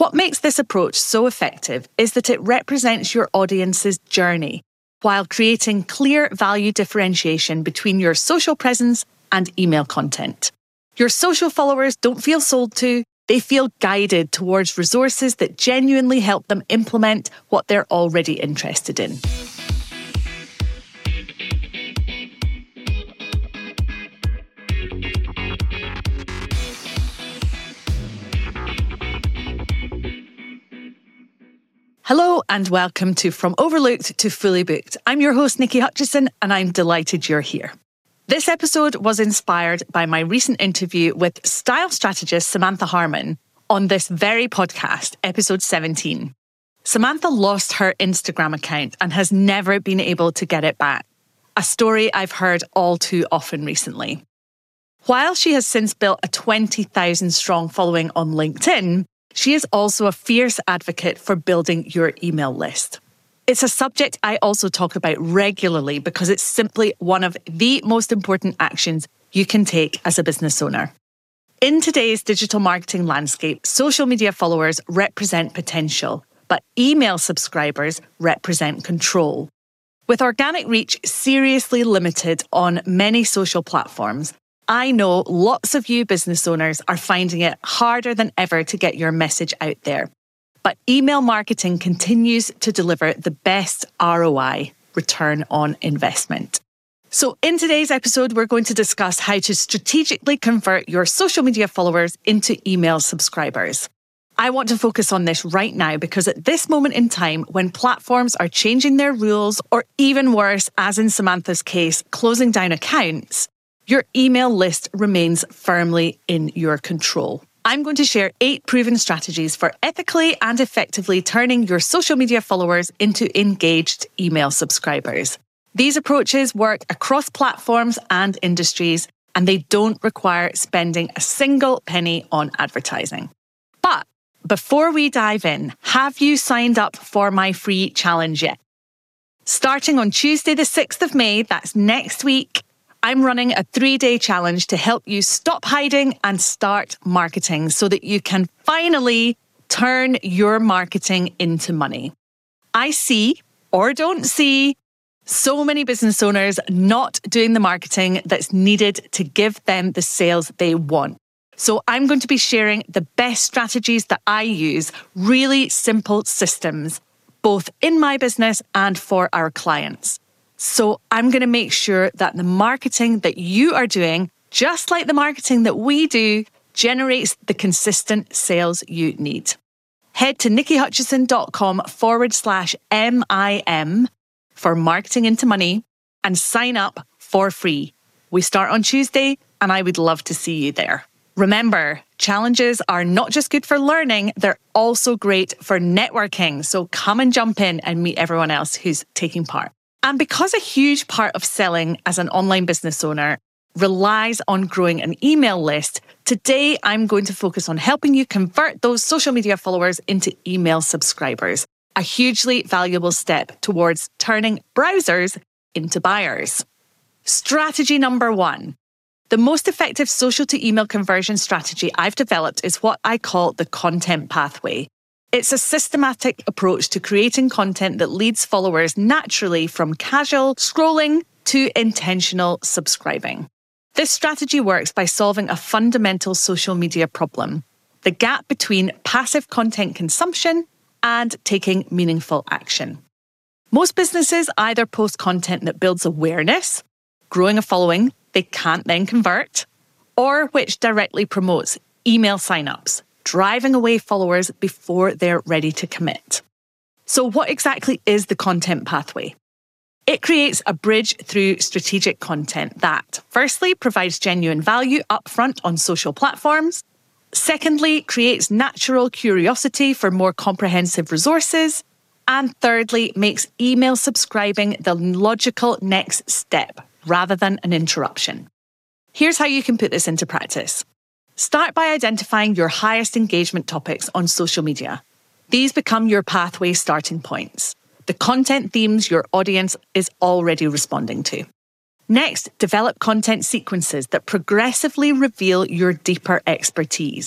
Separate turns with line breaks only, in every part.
What makes this approach so effective is that it represents your audience's journey while creating clear value differentiation between your social presence and email content. Your social followers don't feel sold to, they feel guided towards resources that genuinely help them implement what they're already interested in. Hello and welcome to From Overlooked to Fully Booked. I'm your host, Nikki Hutchison, and I'm delighted you're here. This episode was inspired by my recent interview with style strategist Samantha Harmon on this very podcast, episode 17. Samantha lost her Instagram account and has never been able to get it back, a story I've heard all too often recently. While she has since built a 20,000 strong following on LinkedIn, she is also a fierce advocate for building your email list. It's a subject I also talk about regularly because it's simply one of the most important actions you can take as a business owner. In today's digital marketing landscape, social media followers represent potential, but email subscribers represent control. With organic reach seriously limited on many social platforms, I know lots of you business owners are finding it harder than ever to get your message out there. But email marketing continues to deliver the best ROI, return on investment. So in today's episode, we're going to discuss how to strategically convert your social media followers into email subscribers. I want to focus on this right now because at this moment in time, when platforms are changing their rules, or even worse, as in Samantha's case, closing down accounts, your email list remains firmly in your control. I'm going to share 8 proven strategies for ethically and effectively turning your social media followers into engaged email subscribers. These approaches work across platforms and industries, and they don't require spending a single penny on advertising. But before we dive in, have you signed up for my free challenge yet? Starting on Tuesday, the 6th of May, that's next week, I'm running a 3-day challenge to help you stop hiding and start marketing so that you can finally turn your marketing into money. I see, or don't see, so many business owners not doing the marketing that's needed to give them the sales they want. So I'm going to be sharing the best strategies that I use, really simple systems, both in my business and for our clients. So I'm going to make sure that the marketing that you are doing, just like the marketing that we do, generates the consistent sales you need. Head to nikkihutchison.com/MIM for Marketing into Money and sign up for free. We start on Tuesday and I would love to see you there. Remember, challenges are not just good for learning, they're also great for networking. So come and jump in and meet everyone else who's taking part. And because a huge part of selling as an online business owner relies on growing an email list, today I'm going to focus on helping you convert those social media followers into email subscribers, a hugely valuable step towards turning browsers into buyers. Strategy number 1. The most effective social to email conversion strategy I've developed is what I call the content pathway. It's a systematic approach to creating content that leads followers naturally from casual scrolling to intentional subscribing. This strategy works by solving a fundamental social media problem, the gap between passive content consumption and taking meaningful action. Most businesses either post content that builds awareness, growing a following they can't then convert, or which directly promotes email signups, driving away followers before they're ready to commit. So what exactly is the content pathway? It creates a bridge through strategic content that, firstly, provides genuine value upfront on social platforms. Secondly, creates natural curiosity for more comprehensive resources. And thirdly, makes email subscribing the logical next step rather than an interruption. Here's how you can put this into practice. Start by identifying your highest engagement topics on social media. These become your pathway starting points, the content themes your audience is already responding to. Next, develop content sequences that progressively reveal your deeper expertise.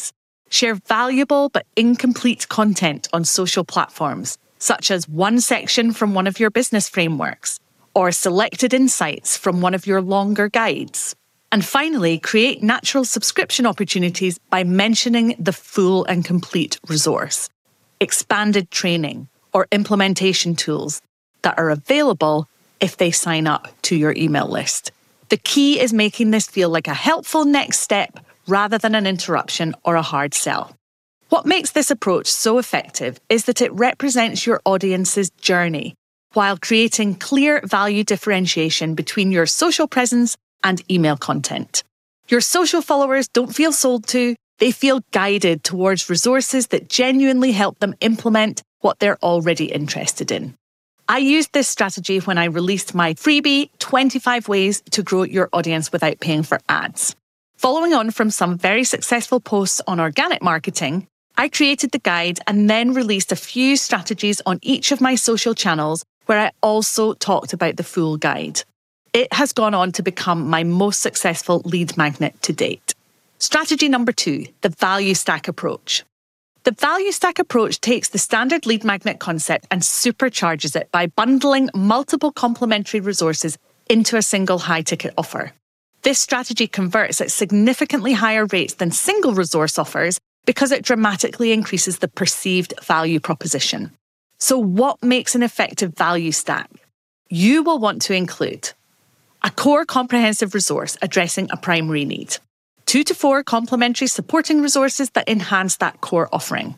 Share valuable but incomplete content on social platforms, such as one section from one of your business frameworks or selected insights from one of your longer guides. And finally, create natural subscription opportunities by mentioning the full and complete resource, expanded training, or implementation tools that are available if they sign up to your email list. The key is making this feel like a helpful next step rather than an interruption or a hard sell. What makes this approach so effective is that it represents your audience's journey while creating clear value differentiation between your social presence and email content. Your social followers don't feel sold to, they feel guided towards resources that genuinely help them implement what they're already interested in. I used this strategy when I released my freebie, 25 Ways to Grow Your Audience Without Paying for Ads. Following on from some very successful posts on organic marketing, I created the guide and then released a few strategies on each of my social channels where I also talked about the full guide. It has gone on to become my most successful lead magnet to date. Strategy number 2, the value stack approach. The value stack approach takes the standard lead magnet concept and supercharges it by bundling multiple complementary resources into a single high-ticket offer. This strategy converts at significantly higher rates than single resource offers because it dramatically increases the perceived value proposition. So what makes an effective value stack? You will want to include a core comprehensive resource addressing a primary need, 2 to 4 complementary supporting resources that enhance that core offering,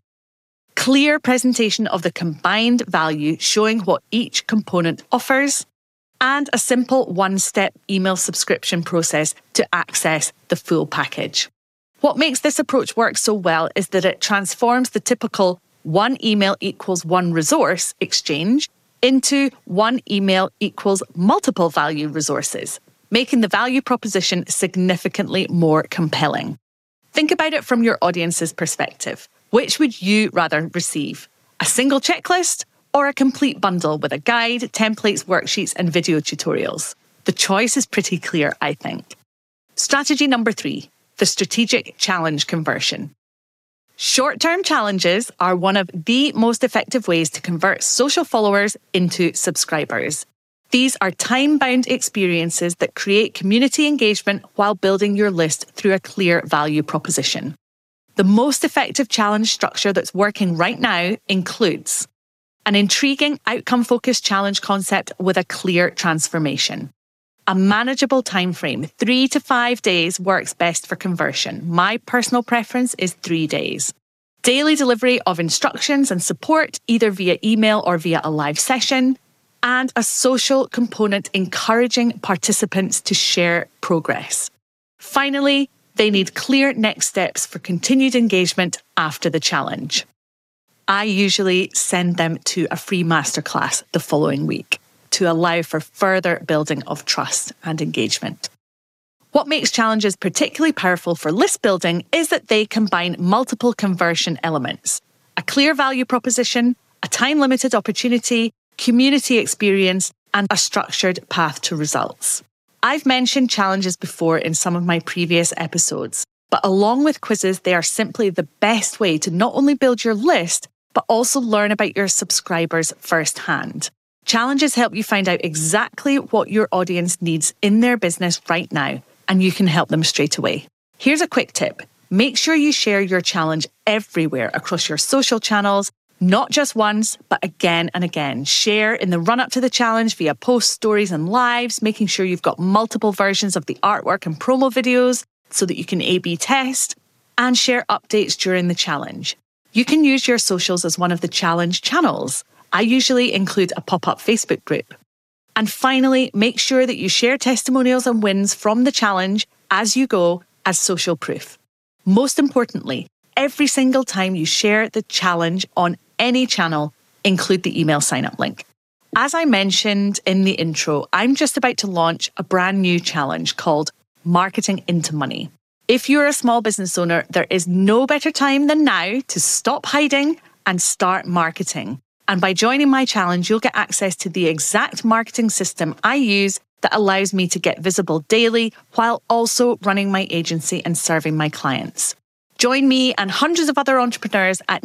clear presentation of the combined value showing what each component offers, and a simple one-step email subscription process to access the full package. What makes this approach work so well is that it transforms the typical one email equals one resource exchange into one email equals multiple value resources, making the value proposition significantly more compelling. Think about it from your audience's perspective. Which would you rather receive? A single checklist or a complete bundle with a guide, templates, worksheets, and video tutorials? The choice is pretty clear, I think. Strategy number 3, the strategic challenge conversion. Short-term challenges are one of the most effective ways to convert social followers into subscribers. These are time-bound experiences that create community engagement while building your list through a clear value proposition. The most effective challenge structure that's working right now includes an intriguing outcome-focused challenge concept with a clear transformation. A manageable time frame, 3 to 5 days works best for conversion. My personal preference is 3 days. Daily delivery of instructions and support, either via email or via a live session, and a social component encouraging participants to share progress. Finally, they need clear next steps for continued engagement after the challenge. I usually send them to a free masterclass the following week to allow for further building of trust and engagement. What makes challenges particularly powerful for list building is that they combine multiple conversion elements: a clear value proposition, a time-limited opportunity, community experience, and a structured path to results. I've mentioned challenges before in some of my previous episodes, but along with quizzes, they are simply the best way to not only build your list, but also learn about your subscribers firsthand. Challenges help you find out exactly what your audience needs in their business right now, and you can help them straight away. Here's a quick tip. Make sure you share your challenge everywhere across your social channels, not just once, but again and again. Share in the run-up to the challenge via posts, stories, and lives, making sure you've got multiple versions of the artwork and promo videos so that you can A/B test, and share updates during the challenge. You can use your socials as one of the challenge channels. I usually include a pop-up Facebook group. And finally, make sure that you share testimonials and wins from the challenge as you go as social proof. Most importantly, every single time you share the challenge on any channel, include the email sign-up link. As I mentioned in the intro, I'm just about to launch a brand new challenge called Marketing into Money. If you're a small business owner, there is no better time than now to stop hiding and start marketing. And by joining my challenge, you'll get access to the exact marketing system I use that allows me to get visible daily while also running my agency and serving my clients. Join me and hundreds of other entrepreneurs at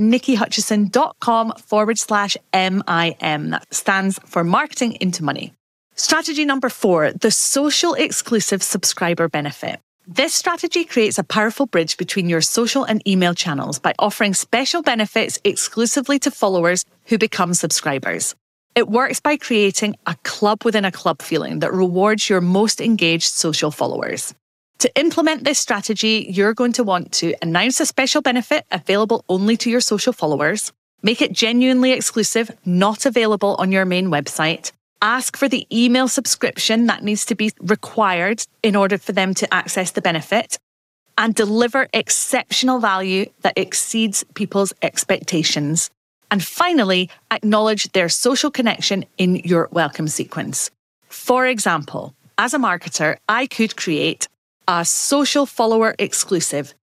nikkihutchison.com/MIM. That stands for Marketing into Money. Strategy number 4, the social exclusive subscriber benefit. This strategy creates a powerful bridge between your social and email channels by offering special benefits exclusively to followers who become subscribers. It works by creating a club within a club feeling that rewards your most engaged social followers. To implement this strategy, you're going to want to announce a special benefit available only to your social followers, make it genuinely exclusive, not available on your main website, ask for the email subscription that needs to be required in order for them to access the benefit, and deliver exceptional value that exceeds people's expectations. And finally, acknowledge their social connection in your welcome sequence. For example, as a marketer, I could create a social follower exclusive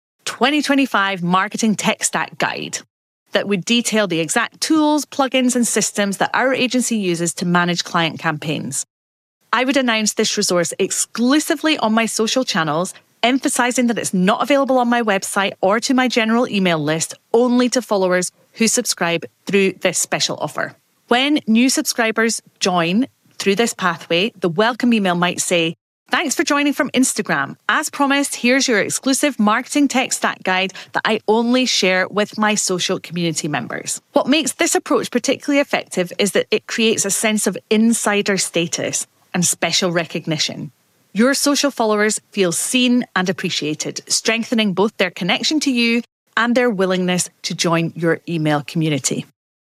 2025 marketing tech stack guide that would detail the exact tools, plugins, and systems that our agency uses to manage client campaigns. I would announce this resource exclusively on my social channels, emphasizing that it's not available on my website or to my general email list, only to followers who subscribe through this special offer. When new subscribers join through this pathway, the welcome email might say, "Thanks for joining from Instagram. As promised, here's your exclusive marketing tech stack guide that I only share with my social community members." What makes this approach particularly effective is that it creates a sense of insider status and special recognition. Your social followers feel seen and appreciated, strengthening both their connection to you and their willingness to join your email community.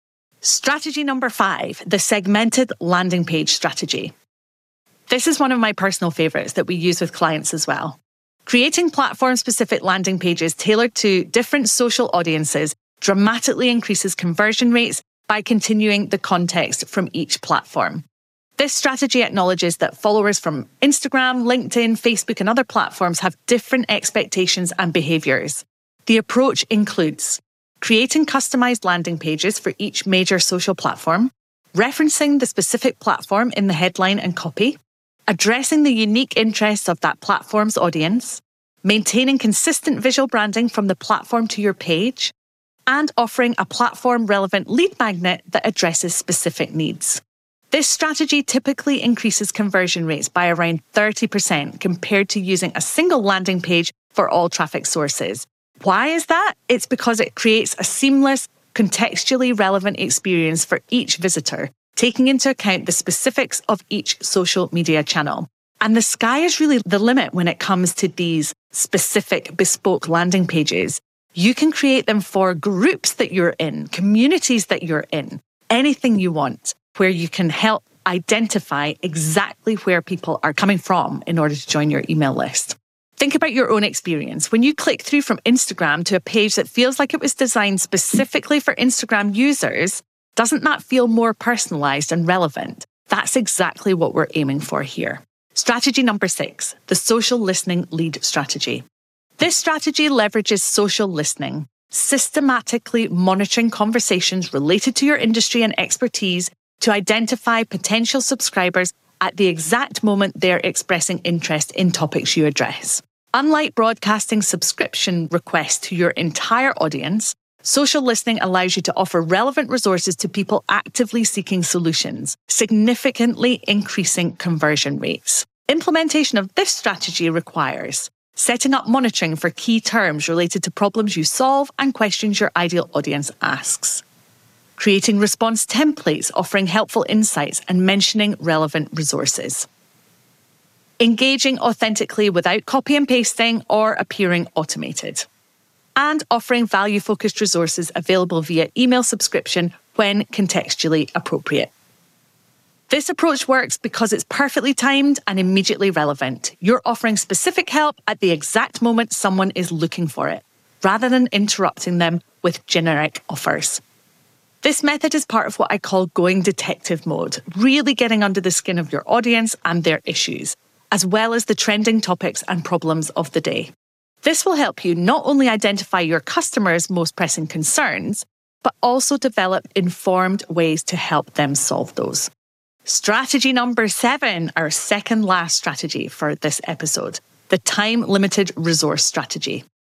Strategy number 5, the segmented landing page strategy. This is one of my personal favorites that we use with clients as well. Creating platform-specific landing pages tailored to different social audiences dramatically increases conversion rates by continuing the context from each platform. This strategy acknowledges that followers from Instagram, LinkedIn, Facebook, and other platforms have different expectations and behaviors. The approach includes creating customized landing pages for each major social platform, referencing the specific platform in the headline and copy, addressing the unique interests of that platform's audience, maintaining consistent visual branding from the platform to your page, and offering a platform-relevant lead magnet that addresses specific needs. This strategy typically increases conversion rates by around 30% compared to using a single landing page for all traffic sources. Why is that? It's because it creates a seamless, contextually relevant experience for each visitor, taking into account the specifics of each social media channel. And the sky is really the limit when it comes to these specific bespoke landing pages. You can create them for groups that you're in, communities that you're in, anything you want, where you can help identify exactly where people are coming from in order to join your email list. Think about your own experience. When you click through from Instagram to a page that feels like it was designed specifically for Instagram users, doesn't that feel more personalized and relevant? That's exactly what we're aiming for here. Strategy number 6, the social listening lead strategy. This strategy leverages social listening, systematically monitoring conversations related to your industry and expertise to identify potential subscribers at the exact moment they're expressing interest in topics you address. Unlike broadcasting subscription requests to your entire audience, social listening allows you to offer relevant resources to people actively seeking solutions, significantly increasing conversion rates. Implementation of this strategy requires setting up monitoring for key terms related to problems you solve and questions your ideal audience asks, creating response templates offering helpful insights and mentioning relevant resources, engaging authentically without copy and pasting or appearing automated, and offering value-focused resources available via email subscription when contextually appropriate. This approach works because it's perfectly timed and immediately relevant. You're offering specific help at the exact moment someone is looking for it, rather than interrupting them with generic offers. This method is part of what I call going detective mode, really getting under the skin of your audience and their issues, as well as the trending topics and problems of the day. This will help you not only identify your customers' most pressing concerns, but also develop informed ways to help them solve those. Strategy number 7, our second last strategy for this episode, the time-limited resource strategy.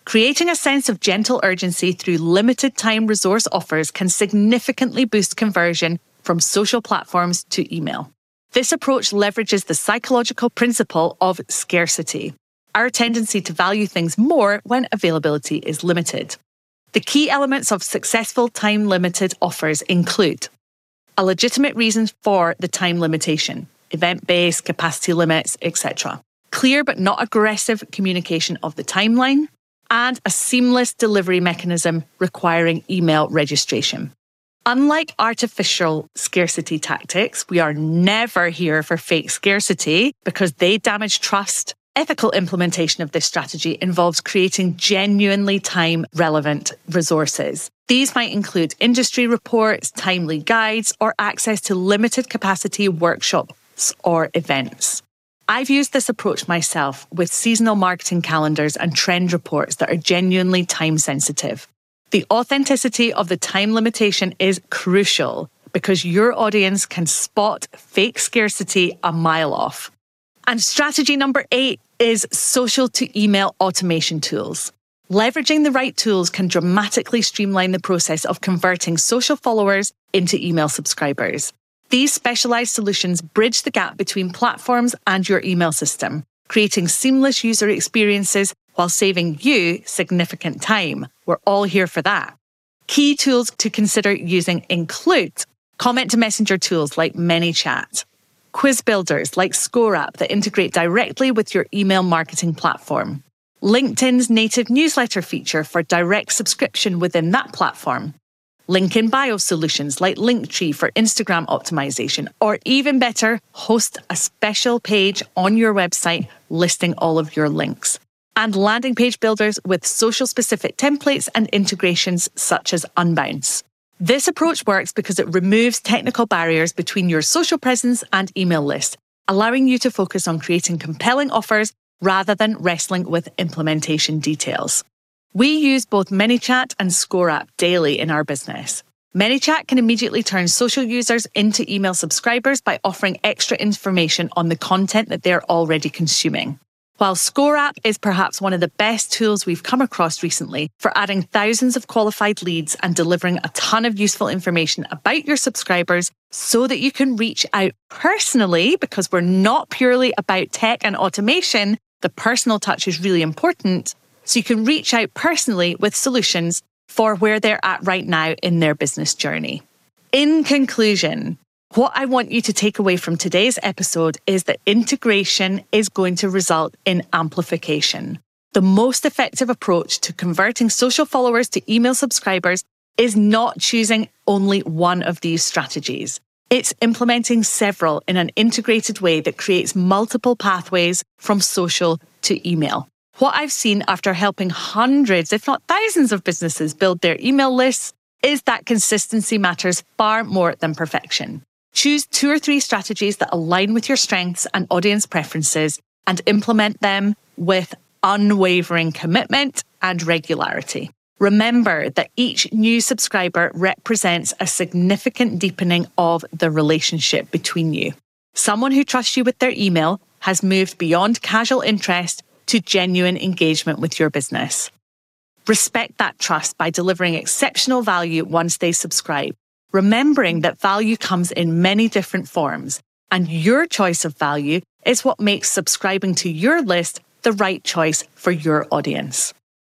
Creating a sense of gentle urgency through limited time resource offers can significantly boost conversion from social platforms to email. This approach leverages the psychological principle of scarcity, our tendency to value things more when availability is limited. The key elements of successful time-limited offers include a legitimate reason for the time limitation, event-based, capacity limits, etc. Clear but not aggressive communication of the timeline, and a seamless delivery mechanism requiring email registration. Unlike artificial scarcity tactics, we are never here for fake scarcity because they damage trust. Ethical implementation of this strategy involves creating genuinely time-relevant resources. These might include industry reports, timely guides, or access to limited capacity workshops or events. I've used this approach myself with seasonal marketing calendars and trend reports that are genuinely time-sensitive. The authenticity of the time limitation is crucial because your audience can spot fake scarcity a mile off. And strategy number 8 is social to email automation tools. Leveraging the right tools can dramatically streamline the process of converting social followers into email subscribers. These specialized solutions bridge the gap between platforms and your email system, creating seamless user experiences while saving you significant time. We're all here for that. Key tools to consider using include comment to messenger tools like ManyChat, quiz builders like ScoreApp that integrate directly with your email marketing platform, LinkedIn's native newsletter feature for direct subscription within that platform, link in bio solutions like Linktree for Instagram optimization, or even better, host a special page on your website listing all of your links. And landing page builders with social-specific templates and integrations such as Unbounce. This approach works because it removes technical barriers between your social presence and email list, allowing you to focus on creating compelling offers rather than wrestling with implementation details. We use both ManyChat and ScoreApp daily in our business. ManyChat can immediately turn social users into email subscribers by offering extra information on the content that they're already consuming. While ScoreApp is perhaps one of the best tools we've come across recently for adding thousands of qualified leads and delivering a ton of useful information about your subscribers so that you can reach out personally, because we're not purely about tech and automation, the personal touch is really important. So you can reach out personally with solutions for where they're at right now in their business journey. In conclusion, what I want you to take away from today's episode is that integration is going to result in amplification. The most effective approach to converting social followers to email subscribers is not choosing only one of these strategies. It's implementing several in an integrated way that creates multiple pathways from social to email. What I've seen after helping hundreds, if not thousands of businesses build their email lists is that consistency matters far more than perfection. Choose 2 or 3 strategies that align with your strengths and audience preferences and implement them with unwavering commitment and regularity. Remember that each new subscriber represents a significant deepening of the relationship between you. Someone who trusts you with their email has moved beyond casual interest to genuine engagement with your business. Respect that trust by delivering exceptional value once they subscribe, remembering that value comes in many different forms, and your choice of value is what makes subscribing to your list the right choice for your audience.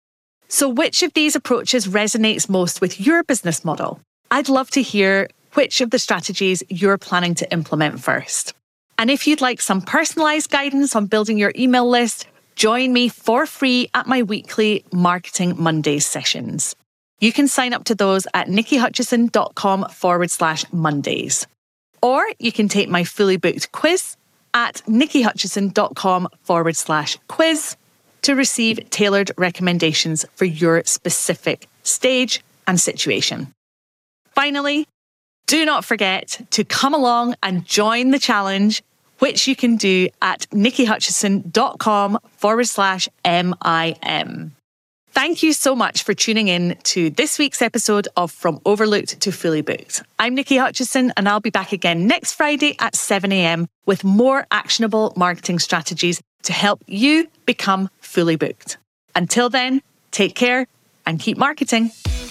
So which of these approaches resonates most with your business model? I'd love to hear which of the strategies you're planning to implement first. And if you'd like some personalized guidance on building your email list, join me for free at my weekly Marketing Mondays sessions. You can sign up to those at nikkihutchison.com/Mondays. Or you can take my fully booked quiz at nikkihutchison.com/quiz to receive tailored recommendations for your specific stage and situation. Finally, do not forget to come along and join the challenge, which you can do at nikkihutchison.com/MIM. Thank you so much for tuning in to this week's episode of From Overlooked to Fully Booked. I'm Nikki Hutchison, and I'll be back again next Friday at 7 a.m. with more actionable marketing strategies to help you become fully booked. Until then, Take care and keep marketing.